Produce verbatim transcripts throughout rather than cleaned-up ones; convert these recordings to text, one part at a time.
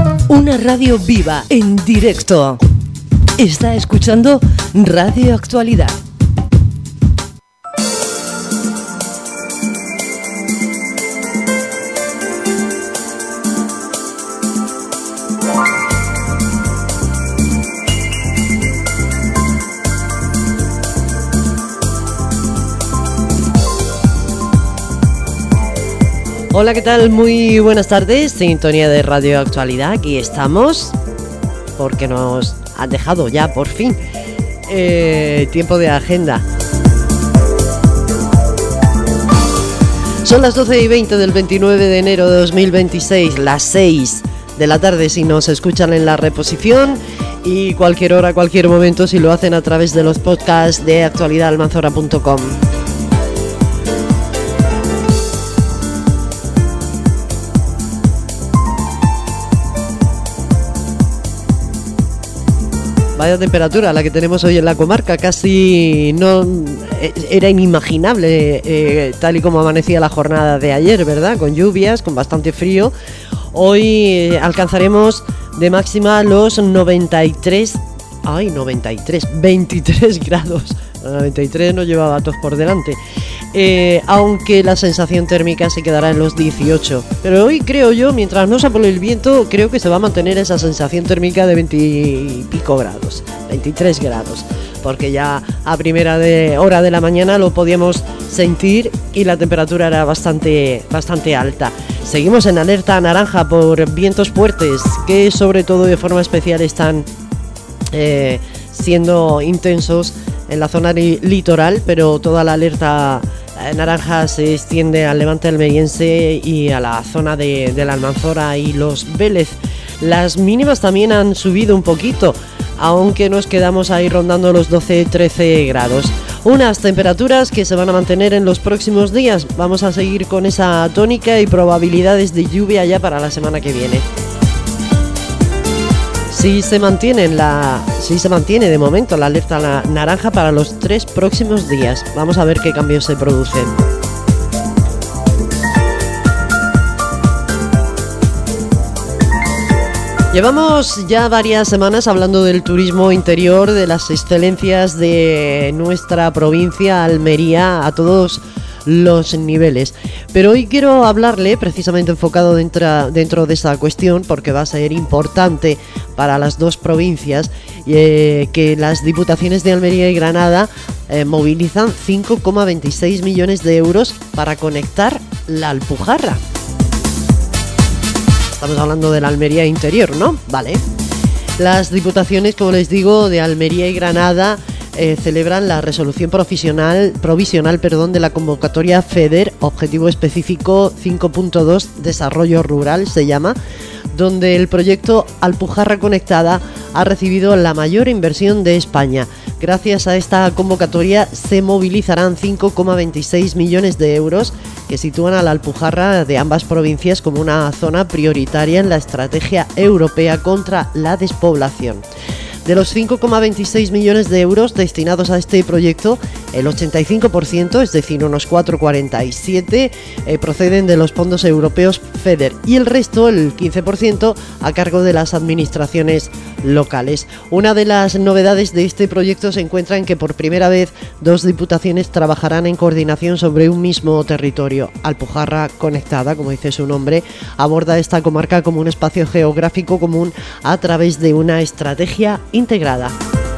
Una radio viva, en directo. Está escuchando Radio Actualidad. Hola, ¿qué tal? Muy buenas tardes, sintonía de Radio Actualidad, aquí estamos, porque nos han dejado ya por fin eh, tiempo de agenda. Son las doce y veinte del veintinueve de enero de dos mil veintiséis, las seis de la tarde si nos escuchan en la reposición, y cualquier hora, cualquier momento si lo hacen a través de los podcasts de actualidad almanzora punto com. Vaya temperatura la que tenemos hoy en la comarca, casi no era inimaginable eh, tal y como amanecía la jornada de ayer, ¿verdad? Con lluvias, con bastante frío. Hoy eh, alcanzaremos de máxima los noventa y tres, ay, noventa y tres, veintitrés grados. noventa y tres no lleva datos por delante. Eh, aunque la sensación térmica se quedará en los dieciocho, pero hoy creo yo, mientras no sople el viento, creo que se va a mantener esa sensación térmica de veinte y pico grados, veintitrés grados, porque ya a primera de hora de la mañana lo podíamos sentir y la temperatura era bastante, bastante alta. Seguimos en alerta naranja por vientos fuertes, que sobre todo de forma especial están eh, siendo intensos en la zona li- litoral, pero toda la alerta naranja se extiende al levante almeriense y a la zona de, de la Almanzora y los Vélez. Las mínimas también han subido un poquito, aunque nos quedamos ahí rondando los doce trece grados. Unas temperaturas que se van a mantener en los próximos días. Vamos a seguir con esa tónica y probabilidades de lluvia ya para la semana que viene. Si se mantiene la, si se mantiene de momento la alerta naranja para los tres próximos días. Vamos a ver qué cambios se producen. Llevamos ya varias semanas hablando del turismo interior, de las excelencias de nuestra provincia, Almería, a todos los niveles, pero hoy quiero hablarle precisamente enfocado dentro, dentro de esa cuestión, porque va a ser importante para las dos provincias, eh, que las diputaciones de Almería y Granada eh, movilizan cinco coma veintiséis millones de euros para conectar la Alpujarra. Estamos hablando de la Almería interior, ¿no? Vale. Las diputaciones, como les digo, de Almería y Granada Eh, celebran la resolución provisional, provisional perdón, de la convocatoria FEDER, Objetivo Específico cinco punto dos, Desarrollo Rural se llama, donde el proyecto Alpujarra Conectada ha recibido la mayor inversión de España. Gracias a esta convocatoria se movilizarán cinco coma veintiséis millones de euros que sitúan a la Alpujarra de ambas provincias como una zona prioritaria en la estrategia europea contra la despoblación. De los cinco coma veintiséis millones de euros destinados a este proyecto, el ochenta y cinco por ciento, es decir, unos cuatro coma cuarenta y siete, eh, proceden de los fondos europeos FEDER y el resto, el quince por ciento, a cargo de las administraciones locales. Una de las novedades de este proyecto se encuentra en que por primera vez dos diputaciones trabajarán en coordinación sobre un mismo territorio. Alpujarra Conectada, como dice su nombre, aborda esta comarca como un espacio geográfico común a través de una estrategia integrada.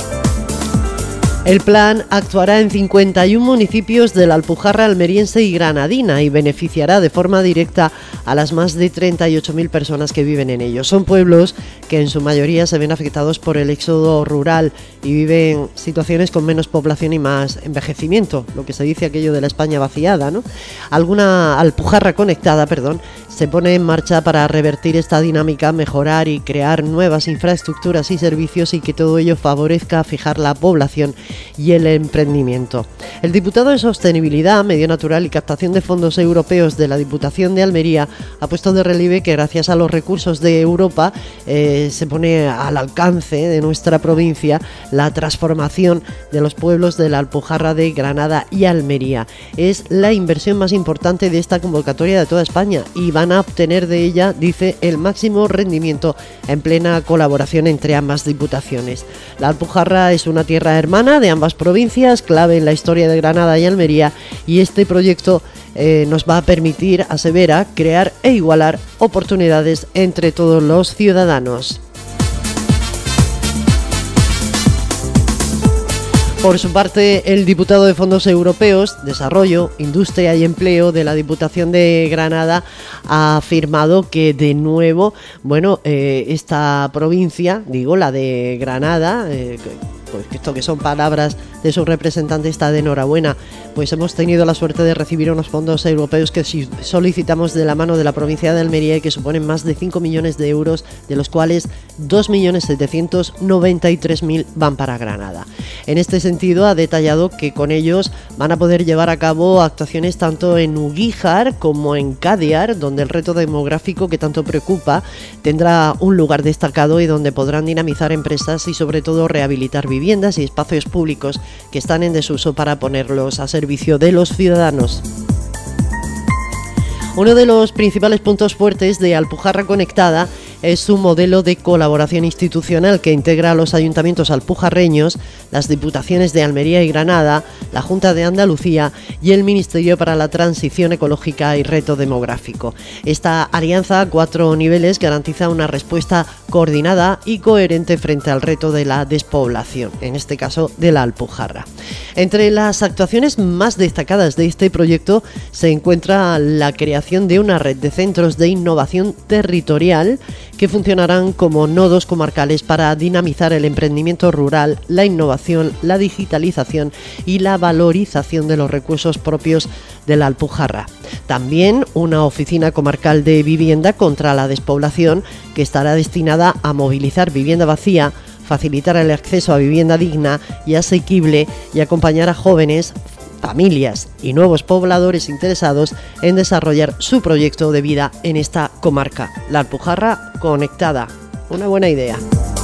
El plan actuará en cincuenta y uno municipios de la Alpujarra almeriense y granadina y beneficiará de forma directa a las más de treinta y ocho mil personas que viven en ellos. Son pueblos que en su mayoría se ven afectados por el éxodo rural y viven situaciones con menos población y más envejecimiento, lo que se dice aquello de la España vaciada, ¿no? Alguna Alpujarra Conectada, perdón, se pone en marcha para revertir esta dinámica, mejorar y crear nuevas infraestructuras y servicios y que todo ello favorezca fijar la población y el emprendimiento. El diputado de Sostenibilidad, Medio Natural y Captación de Fondos Europeos de la Diputación de Almería ha puesto de relieve que gracias a los recursos de Europa eh, eh, se pone al alcance de nuestra provincia la transformación de los pueblos de la Alpujarra de Granada y Almería. Es la inversión más importante de esta convocatoria de toda España y van a obtener de ella, dice, el máximo rendimiento en plena colaboración entre ambas diputaciones. La Alpujarra es una tierra hermana de ambas provincias, clave en la historia de Granada y Almería, y este proyecto eh, nos va a permitir, asevera, crear e igualar oportunidades entre todos los ciudadanos. Por su parte, el diputado de Fondos Europeos, Desarrollo, Industria y Empleo de la Diputación de Granada ha afirmado que de nuevo, bueno, eh, esta provincia, digo, la de Granada, eh, pues esto que son palabras de su representante, está de enhorabuena, pues hemos tenido la suerte de recibir unos fondos europeos que solicitamos de la mano de la provincia de Almería y que suponen más de cinco millones de euros, de los cuales dos millones setecientos noventa y tres mil van para Granada. En este sentido, ha detallado que con ellos van a poder llevar a cabo actuaciones tanto en Uguíjar como en Cádiar, donde el reto demográfico que tanto preocupa tendrá un lugar destacado y donde podrán dinamizar empresas y sobre todo rehabilitar viviendas y espacios públicos que están en desuso para ponerlos a servicio de los ciudadanos. Uno de los principales puntos fuertes de Alpujarra Conectada es su modelo de colaboración institucional que integra a los ayuntamientos alpujarreños, las diputaciones de Almería y Granada, la Junta de Andalucía y el Ministerio para la Transición Ecológica y Reto Demográfico. Esta alianza a cuatro niveles garantiza una respuesta coordinada y coherente frente al reto de la despoblación, en este caso de la Alpujarra. Entre las actuaciones más destacadas de este proyecto se encuentra la creación de una red de centros de innovación territorial que funcionarán como nodos comarcales para dinamizar el emprendimiento rural, la innovación, la digitalización y la valorización de los recursos propios de la Alpujarra. También una oficina comarcal de vivienda contra la despoblación que estará destinada a movilizar vivienda vacía, facilitar el acceso a vivienda digna y asequible y acompañar a jóvenes, familias y nuevos pobladores interesados en desarrollar su proyecto de vida en esta comarca. La Alpujarra Conectada. Una buena idea.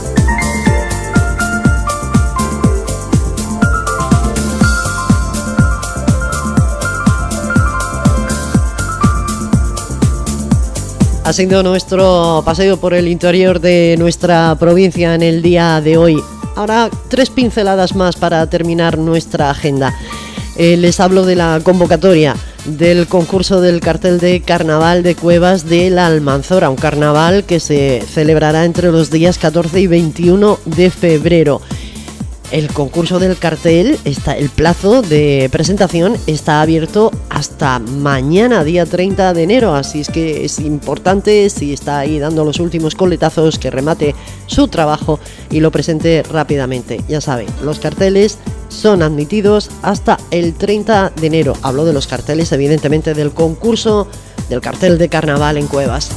Ha sido nuestro paseo por el interior de nuestra provincia en el día de hoy. Ahora tres pinceladas más para terminar nuestra agenda. Eh, les hablo de la convocatoria del concurso del cartel de carnaval de Cuevas de la Almanzora, un carnaval que se celebrará entre los días catorce y veintiuno de febrero. El concurso del cartel, está, el plazo de presentación está abierto hasta mañana, día treinta de enero, así es que es importante, si está ahí dando los últimos coletazos, que remate su trabajo y lo presente rápidamente. Ya saben, los carteles son admitidos hasta el treinta de enero. Hablo de los carteles, evidentemente, del concurso del cartel de carnaval en Cuevas.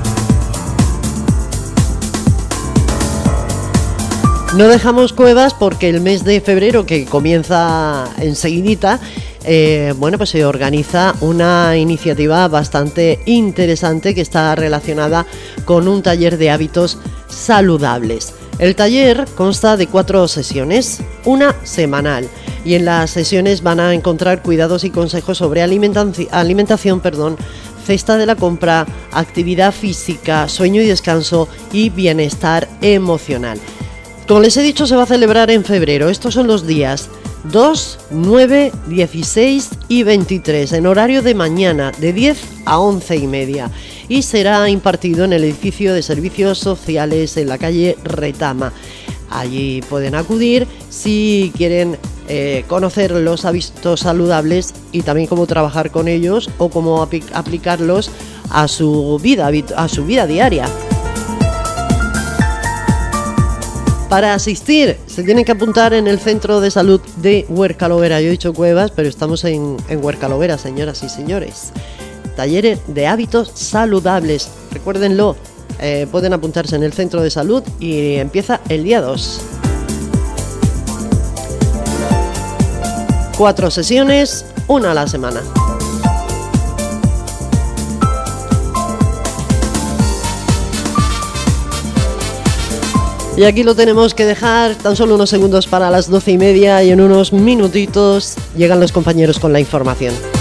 No dejamos Cuevas porque el mes de febrero, que comienza enseguidita, eh, bueno, pues se organiza una iniciativa bastante interesante que está relacionada con un taller de hábitos saludables. El taller consta de cuatro sesiones, una semanal, y en las sesiones van a encontrar cuidados y consejos sobre alimentaci- alimentación, perdón, cesta de la compra, actividad física, sueño y descanso y bienestar emocional. Como les he dicho, se va a celebrar en febrero. Estos son los días dos, nueve, dieciséis y veintitrés, en horario de mañana, de diez a once y media. Y será impartido en el edificio de servicios sociales en la calle Retama. Allí pueden acudir si quieren eh, conocer los hábitos saludables y también cómo trabajar con ellos o cómo apl- aplicarlos a su vida, a su vida diaria. Para asistir se tienen que apuntar en el Centro de Salud de Huercalovera. Yo he dicho Cuevas, pero estamos en, en Huercalovera, señoras y señores. Talleres de hábitos saludables. Recuérdenlo, eh, pueden apuntarse en el Centro de Salud y empieza el día dos. Cuatro sesiones, una a la semana. Y aquí lo tenemos que dejar, tan solo unos segundos para las doce y media y en unos minutitos llegan los compañeros con la información.